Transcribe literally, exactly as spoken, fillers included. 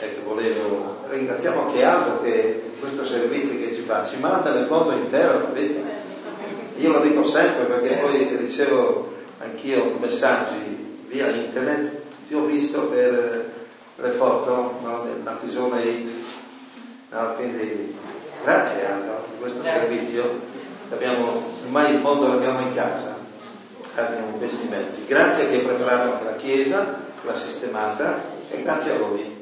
Ecco, volevo ringraziamo anche Aldo che questo servizio che ci fa ci manda nel mondo intero, vedi? Io lo dico sempre perché poi ricevo anch'io messaggi via internet, ti ho visto per le foto, no, del Natisone Hit, no, quindi grazie Aldo di questo servizio, abbiamo, ormai il mondo l'abbiamo in casa, abbiamo questi mezzi, grazie che hai preparato anche la chiesa, l'ha sistemata e grazie a voi.